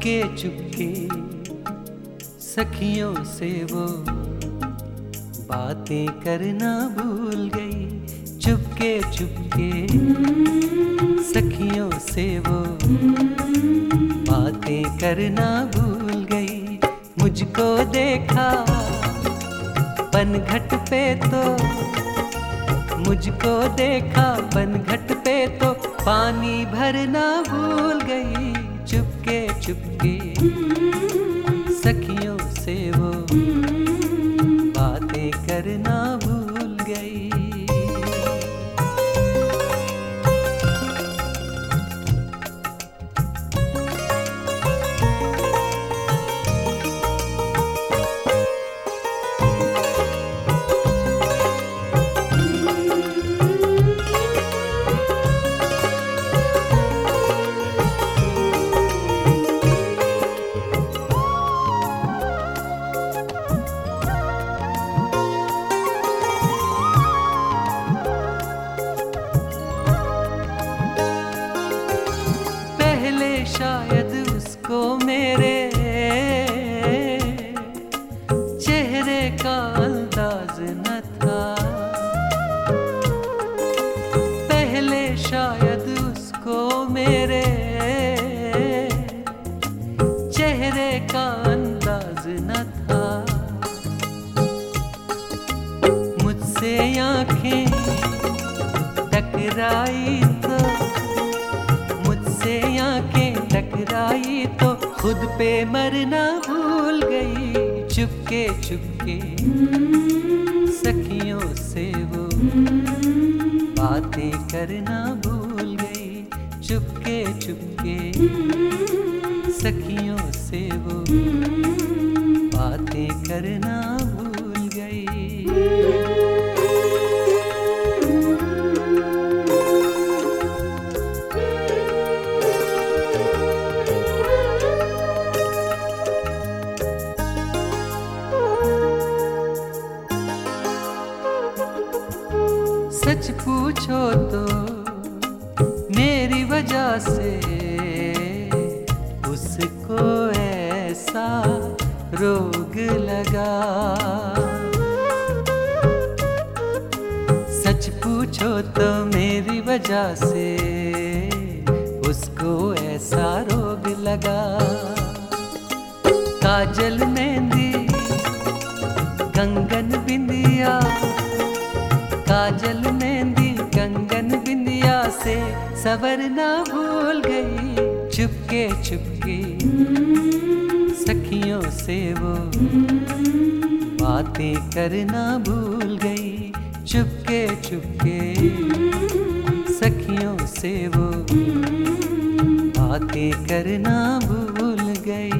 चुपके चुपके सखियों से वो बातें करना भूल गई। चुपके चुपके सखियों से वो बातें करना भूल गई। मुझको देखा पनघट पे तो, मुझको देखा पनघट पे तो पानी भरना भूल गई। चुपके चुपके सखियों से वो बातें करना भूल गई। शायद उसको मेरे चेहरे का अंदाज न था। पहले शायद उसको मेरे चेहरे का अंदाज न था। मुझसे आंखें टकराई तो, मुझसे आंखें टकराई तो खुद पे मरना भूल गई। चुपके चुपके सखियों से वो बातें करना भूल गई। चुपके चुपके सखियों से वो बातें करना भूल गई। सच पूछो तो मेरी वजह से उसको ऐसा रोग लगा। सच पूछो तो मेरी वजह से उसको ऐसा रोग लगा। काजल मेहंदी कंगन बिंदिया, काजल मेहंदी कंगन बिंदिया से संवरना भूल गई। चुपके चुपके सखियों से वो बातें करना भूल गई। चुपके चुपके सखियों से वो बातें करना भूल गई।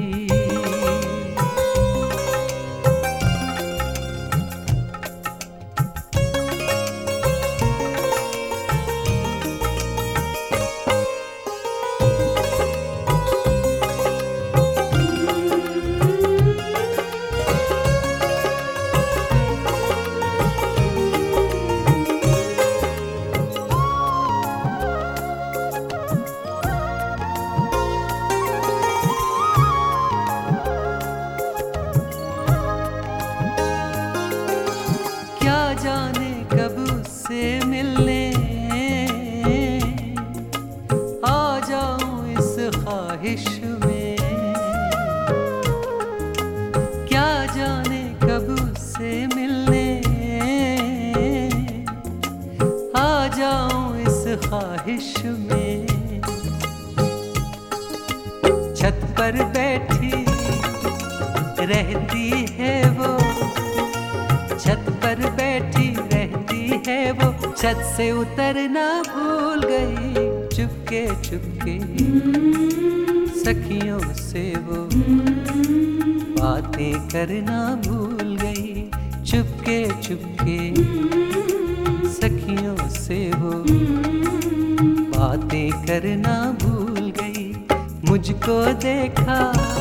जाने कब उससे मिलने आ जाऊं इस ख्वाहिश में। क्या जाने कब उससे मिलने आ जाऊं इस ख्वाहिश में। छत पर बैठी रहती है वो, छत पर बैठी रहती है वो, छत से उतरना भूल गई। चुपके चुपके सखियों से वो बातें करना भूल गई। चुपके चुपके सखियों से वो बातें करना भूल गई। मुझको देखा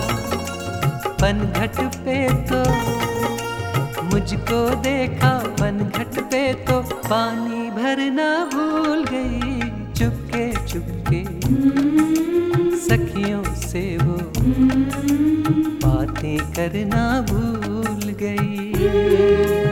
पनघट पे तो, मुझको देखा पनघट पे तो पानी भरना भूल गई। चुपके चुपके सखियों से वो बातें करना भूल गई।